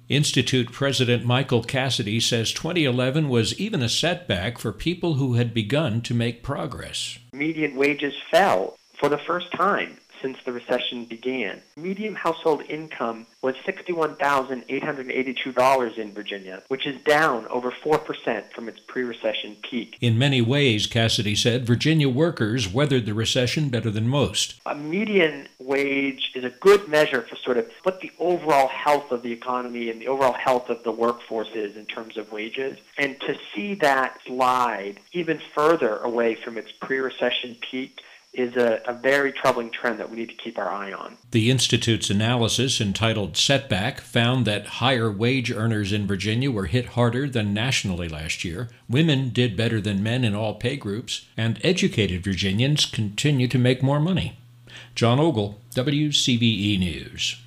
Institute President Michael Cassidy says 2011 was even a setback for people who had begun to make progress. Median wages fell for the first time since the recession began. Median household income was $61,882 in Virginia, which is down over 4% from its pre-recession peak. In many ways, Cassidy said, Virginia workers weathered the recession better than most. A median wage is a good measure for sort of what the overall health of the economy and the overall health of the workforce is in terms of wages. And to see that slide even further away from its pre-recession peak is a very troubling trend that we need to keep our eye on. The Institute's analysis, entitled Setback, found that higher wage earners in Virginia were hit harder than nationally last year, women did better than men in all pay groups, and educated Virginians continue to make more money. John Ogle, WCVE News.